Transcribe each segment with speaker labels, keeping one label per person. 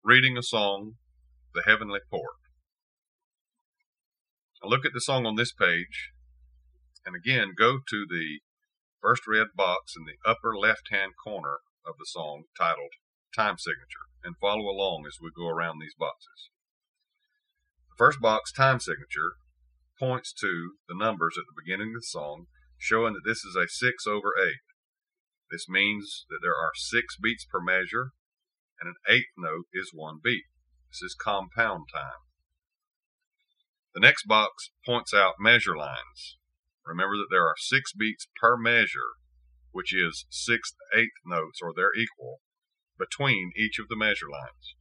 Speaker 1: reading a song, The Heavenly Port. Now look at the song on this page, and again go to the first red box in the upper left-hand corner of the song titled Time Signature, and follow along as we go around these boxes. The first box, Time Signature, points to the numbers at the beginning of the song, showing that this is a 6/8. This means that there are 6 beats per measure, and an eighth note is 1 beat. This is compound time. The next box points out measure lines. Remember that there are 6 beats per measure, which is 6/8 notes, or their equal, between each of the measure lines.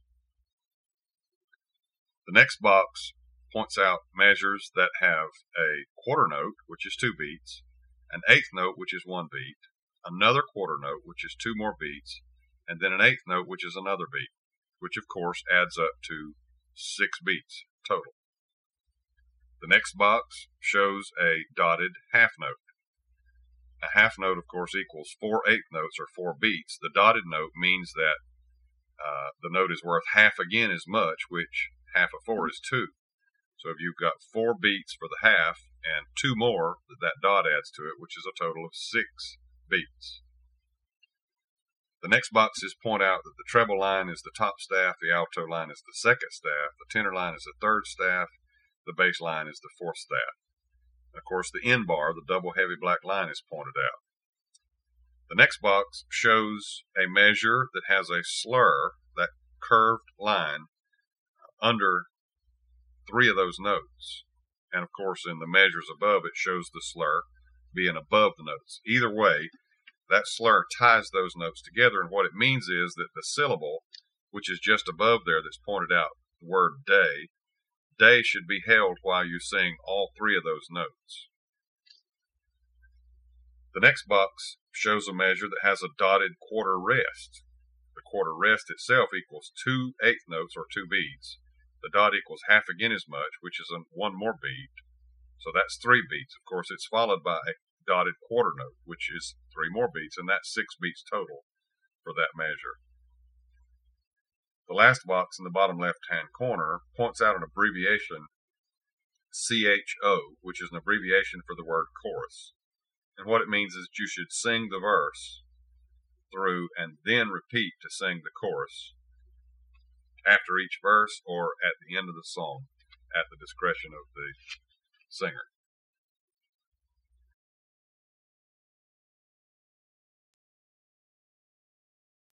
Speaker 1: The next box points out measures that have a quarter note, which is 2 beats, an eighth note, which is 1 beat, another quarter note, which is 2 more beats, and then an eighth note, which is another beat, which of course adds up to 6 beats total. The next box shows a dotted half note. A half note, of course, equals 4 eighth notes, or 4 beats. The dotted note means that the note is worth half again as much, which half of 4 is 2. So if you've got 4 beats for the half and 2 more that dot adds to it, which is a total of 6 beats. The next boxes point out that the treble line is the top staff, the alto line is the second staff, the tenor line is the third staff, the bass line is the fourth staff. And of course, the end bar, the double heavy black line, is pointed out. The next box shows a measure that has a slur, that curved line, under 3 of those notes. And of course, in the measures above, it shows the slur being above the notes. Either way, that slur ties those notes together, and what it means is that the syllable, which is just above there that's pointed out, the word day, day should be held while you sing all 3 of those notes. The next box shows a measure that has a dotted quarter rest. The quarter rest itself equals 2 eighth notes, or 2 beats. The dot equals half again as much, which is 1 more beat. So that's 3 beats. Of course, it's followed by a dotted quarter note, which is 3 more beats, and that's 6 beats total for that measure. The last box in the bottom left-hand corner points out an abbreviation, CHO, which is an abbreviation for the word chorus. And what it means is that you should sing the verse through and then repeat to sing the chorus after each verse or at the end of the song, at the discretion of the singer.